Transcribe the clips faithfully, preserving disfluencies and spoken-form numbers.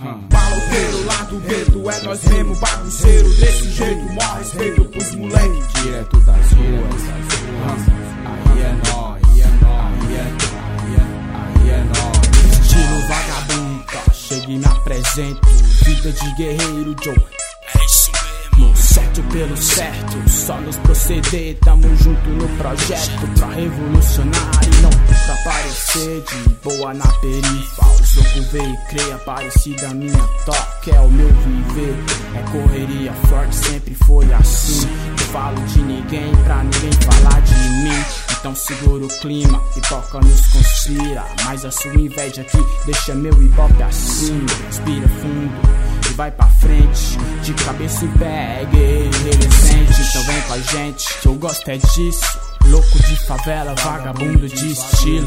Maloqueiro lá do gueto, é nós mesmo, bagunceiro. Desse jeito, maior respeito pros moleque. Direto das ruas, aí é nóis, aí é nóis, aí é, aí é nóis. Estilo vagabundo, chego e me apresento. Vida de guerreiro, Joe. É isso mesmo. Certo pelo certo, só nos proceder. Tamo junto no projeto pra revolucionar e não pra parecer de boa na perifa. Os loucos vê e creia, parecida a minha toque. É o meu viver, é correria forte, sempre foi assim. Não falo de ninguém pra ninguém falar de mim. Então segura o clima, pipoca nos conspira. Mas a sua inveja aqui deixa meu ibope assim. Respira fundo e vai pra frente, de cabeça em pé, é guerreiro resistente. Então vem com a gente, que eu gosto é disso. Louco de favela, vagabundo de estilo.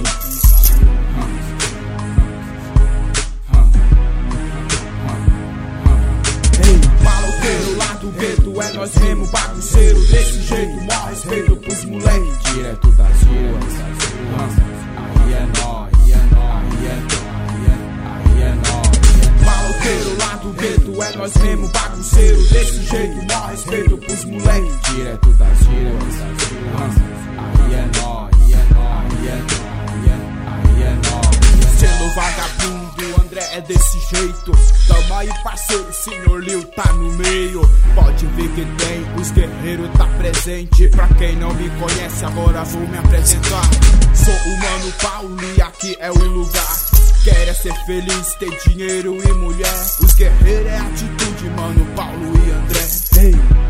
Maloqueiro lá do gueto, é nós mesmo, bagunceiro. Desse jeito, maior respeito pros moleque. Direto das ruas, aí é nóis, aí é nóis, aí é, aí é nóis. Maloqueiro lá do gueto, é nós mesmo, bagunceiro. Desse jeito, maior respeito pros moleque. Direto das ruas, aí é nóis, aí é nóis, aí é, aí é nóis. Sendo vagabundo, André é desse jeito. Tamo aí, parceiro, senhor Lil tá no meio. Pode ver que tem, os guerreiros tá presente. Pra quem não me conhece, agora vou me apresentar. Sou o Mano Paulo e aqui é o lugar. Quer é ser feliz, ter dinheiro e mulher. Os guerreiros é atitude, Mano Paulo e André. Ei,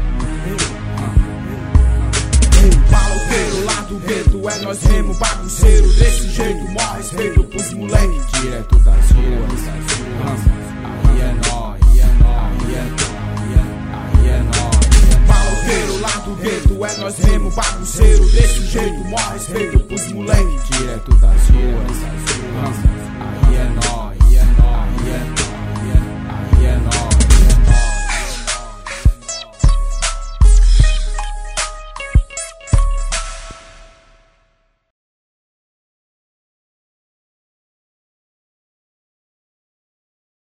ei, ei. Maloqueiro lá do gueto, é nós mesmo, bagunceiro. Desse jeito, maior respeito pros moleque. Direto das ruas, aí é nóis, aí é nóis, aí é, aí é nóis. Maloqueiro lá do gueto, é nós mesmo, bagunceiro. Desse jeito, maior respeito pros moleque. Direto das ruas, aí é nóis.